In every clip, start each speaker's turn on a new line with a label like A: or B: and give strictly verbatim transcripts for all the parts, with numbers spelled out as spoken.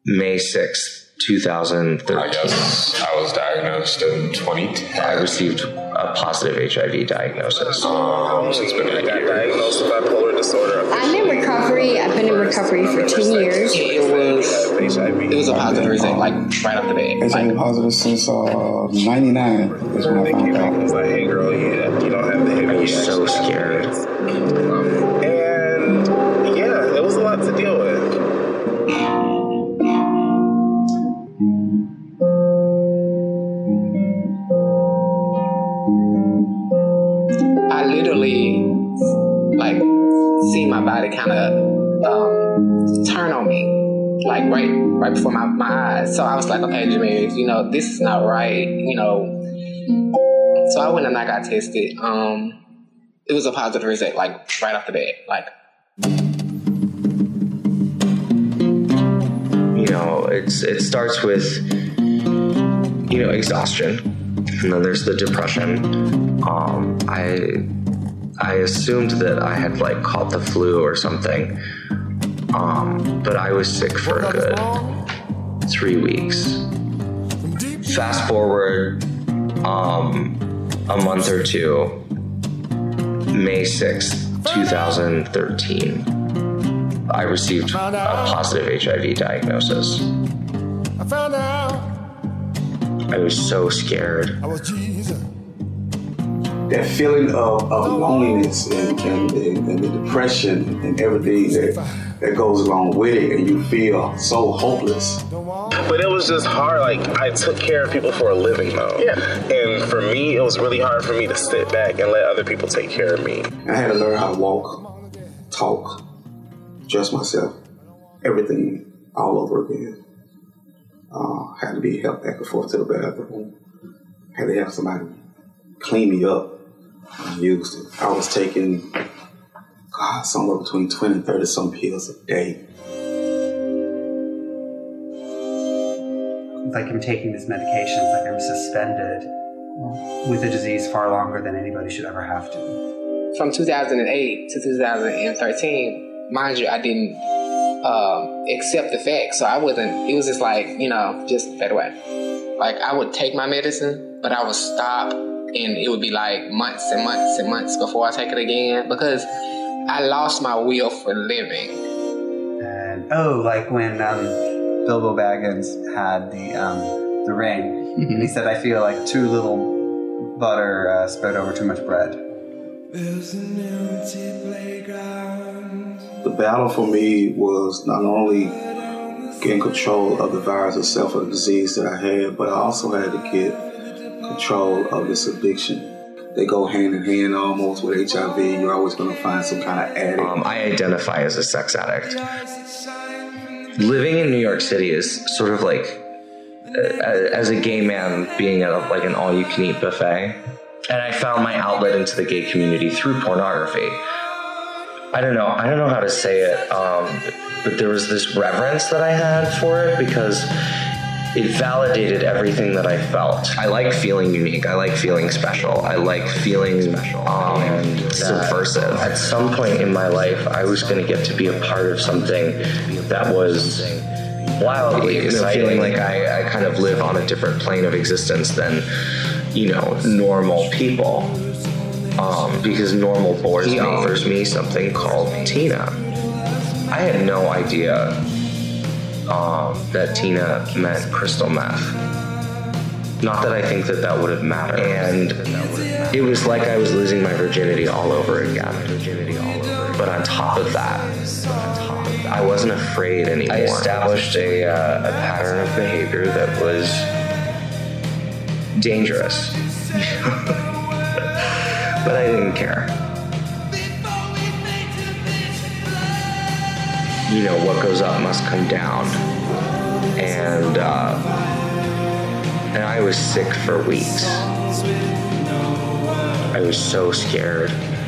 A: May sixth, two thousand thirteen.
B: I guess I was diagnosed in twenty ten.
A: I received a positive H I V diagnosis.
B: Um, it's been
C: I
B: eight
C: got
B: years.
C: diagnosed with bipolar disorder.
D: I'm in recovery. I've been in recovery for ten years.
E: It was, it was a positive result, like right off the bat.
F: It's been positive since uh, ninety-nine is when I
C: They
F: found
C: came out and
F: out.
C: was like, hey girl, you, you don't have the
A: I
C: heavy
A: was so scared.
C: And yeah, it was a lot to deal with.
E: I literally, like, see my body kind of um, turn on me, like right, right before my, my eyes. So I was like, okay, Jameer, you know, this is not right, you know. So I went and I got tested. Um, it was a positive result, like right off the bat, like.
A: You know, it's it starts with, you know, exhaustion, and then there's the depression. Um, I I assumed that I had like caught the flu or something, um, but I was sick for a good three weeks. Fast forward um, a month or two, May sixth, two thousand thirteen. I received a positive H I V diagnosis.
G: I found out
A: I was so scared.
G: I was Jesus.
F: That feeling of, of loneliness and, and, and, and the depression and everything that, that goes along with it, and you feel so hopeless.
C: But it was just hard. Like, I took care of people for a living, though. Yeah. And for me, it was really hard for me to sit back and let other people take care of me.
F: I had to learn how to walk, talk, dress myself, everything all over again. Uh, had to be helped back and forth to the bathroom. Had to have somebody clean me up. I used it. I was taking, God, somewhere between twenty and thirty some pills a day.
H: Like I'm taking this medication, it's like I'm suspended with the disease far longer than anybody should ever have to.
E: From two thousand eight to two thousand thirteen, mind you, I didn't um, accept the fact. So I wasn't, it was just like, you know, just fade away. Like I would take my medicine, but I would stop and it would be like months and months and months before I take it again because I lost my will for living.
H: And oh, like when um, Bilbo Baggins had the um, the ring,
E: Mm-hmm.
H: and he said, "I feel like too little butter uh, spread over too much bread."
G: There's an empty playground.
F: The battle for me was not only getting control of the virus itself or the disease that I had, but I also had to get control of this addiction. They go hand in hand almost with H I V. You're always going to find some kind of addict.
A: Um, I identify as a sex addict. Living in New York City is sort of like, uh, as a gay man, being at a, like an all-you-can-eat buffet. And I found my outlet into the gay community through pornography. I don't know. I don't know how to say it, um, but there was this reverence that I had for it because it validated everything that I felt. I like feeling unique. I like feeling special. I like feeling special, um, subversive. At some point in my life, I was going to get to be a part of something that was wildly exciting. Feeling like I, I kind of live on a different plane of existence than, you know, normal people. Um, because normal bores me. He offers me something called Tina. I had no idea Um, that Tina meant crystal meth. Not that I think that that would have mattered. And it was like I was losing my virginity all over again. But on top of that, I wasn't afraid anymore. I established a, uh, a pattern of behavior that was dangerous. But I didn't care. You know, what goes up must come down. And, uh, and I was sick for weeks. I was so scared.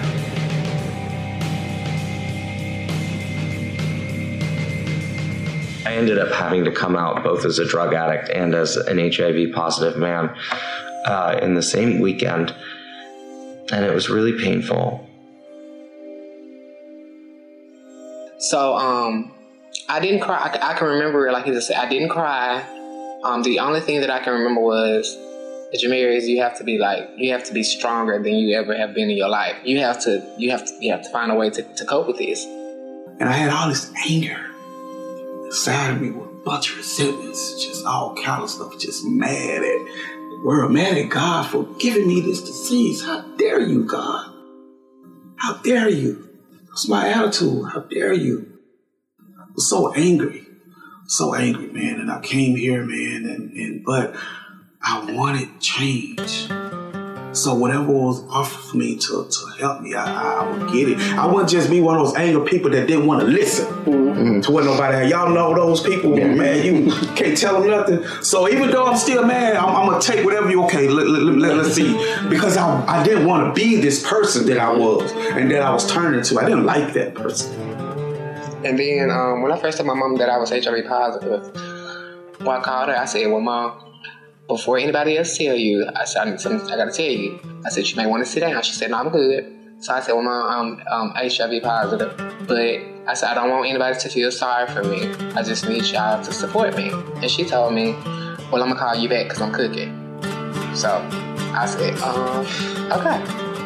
A: I ended up having to come out both as a drug addict and as an H I V positive man uh, in the same weekend. And it was really painful.
E: So, um, I didn't cry. I, I can remember, like he just said, I didn't cry. Um, the only thing that I can remember was, Jahmir, is you have to be like, you have to be stronger than you ever have been in your life. You have to, you have to, you have to find a way to, to cope with this.
F: And I had all this anger inside of me with a bunch of resentments, just all kind of stuff, just mad at the world, mad at God for giving me this disease. How dare you, God? How dare you? That's my attitude. How dare you? I was so angry, so angry, man. And I came here, man, and, and but I wanted change. So whatever was offered for me to, to help me, I, I would get it. I wouldn't just be one of those angry people that didn't want to listen mm-hmm. to what nobody had. Y'all know those people, yeah. man, you can't tell them nothing. So even though I'm still mad, I'm, I'm going to take whatever you, okay, let, let, let, let's see. Because I, I didn't want to be this person that I was and that I was turning to. I didn't like that person.
E: And then um, when I first told my mom that I was H I V positive, when I called her, I said, well, Mom, before anybody else tell you, I said, I, need something, I gotta tell you. I said, you may want to sit down. She said, no, I'm good. So I said, well, Mom, I'm um, H I V positive. But I said, I don't want anybody to feel sorry for me. I just need y'all to support me. And she told me, well, I'm gonna call you back because I'm cooking. So I said, um, okay.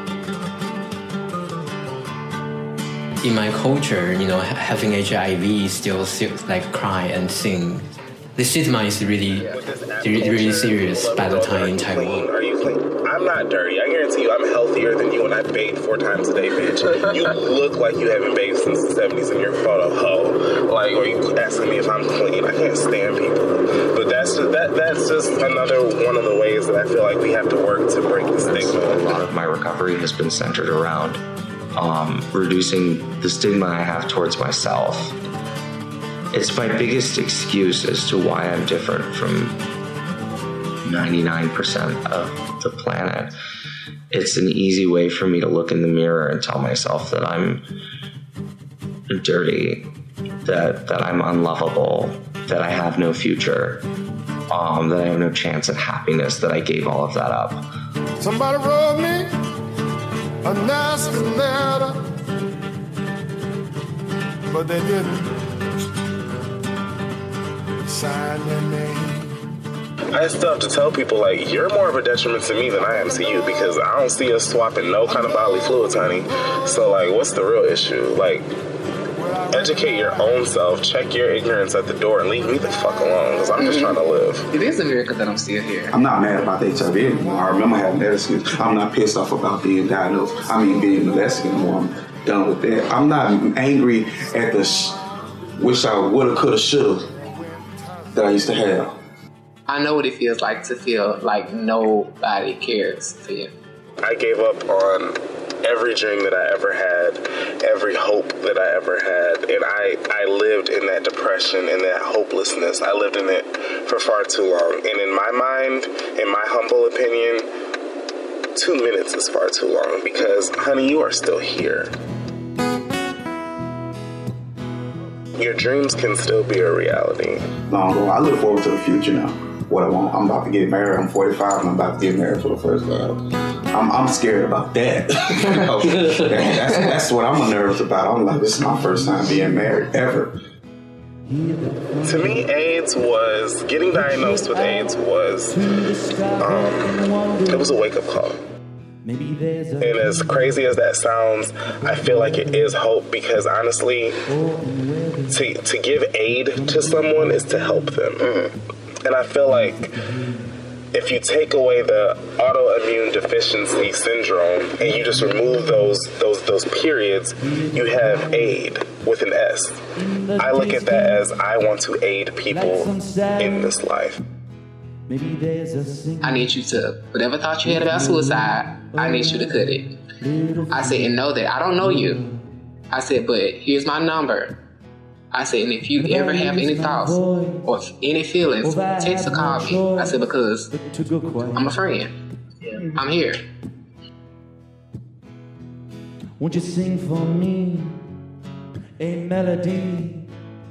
I: In my culture, you know, having H I V still like cry and sing. The stigma is really, really, really serious by the time in Taiwan.
C: Are you clean? I'm not dirty. I guarantee you I'm healthier than you, and I bathe four times a day, bitch. You look like you haven't bathed since the seventies in your photo, ho. Like, or you asking me if I'm clean. I can't stand people. But that's just, that, that's just another one of the ways that I feel like we have to work to break the stigma.
A: A lot of my recovery has been centered around um, reducing the stigma I have towards myself. It's my biggest excuse as to why I'm different from ninety-nine percent of the planet. It's an easy way for me to look in the mirror and tell myself that I'm dirty, that, that I'm unlovable, that I have no future, um, that I have no chance at happiness, that I gave all of that up.
G: Somebody wrote me a nasty letter, but they didn't. Sign their name.
C: I still have to tell people, like, you're more of a detriment to me than I am to you because I don't see us swapping no kind of bodily fluids, honey. So, like, what's the real issue? Like, educate your own self, check your ignorance at the door, and leave me the fuck alone because I'm just trying to live.
E: It is a miracle that I'm still here.
F: I'm not mad about H I V anymore. I remember having that excuse. I'm not pissed off about being diagnosed. I mean, being molested anymore. I'm done with that. I'm not angry at the sh- wish I woulda, coulda, shoulda that I used to have.
E: I know what it feels like to feel like nobody cares for you.
C: I gave up on every dream that I ever had, every hope that I ever had, and I, I lived in that depression and that hopelessness. I lived in it for far too long. And in my mind, in my humble opinion, two minutes is far too long because, honey, you are still here. Your dreams can still be a reality.
F: Long ago, I look forward to the future now. What I want, I'm about to get married. I'm forty-five and I'm about to get married for the first time. I'm, I'm scared about that. You know, that's, that's what I'm nervous about. I'm like, this is my first time being married ever.
C: To me, AIDS was, getting diagnosed with AIDS was, um, it was a wake-up call. And as crazy as that sounds, I feel like it is hope because honestly, to to give aid to someone is to help them. Mm-hmm. And I feel like if you take away the autoimmune deficiency syndrome and you just remove those those those periods, you have aid with an S. I look at that as I want to aid people in this life.
E: I need you to, whatever thought you had about suicide, I need you to cut it. I said, and know that I don't know you. I said, but here's my number. I said, and if you ever have any thoughts or any feelings, text or call me. I said, because I'm a friend. I'm here.
J: Won't you sing for me a melody?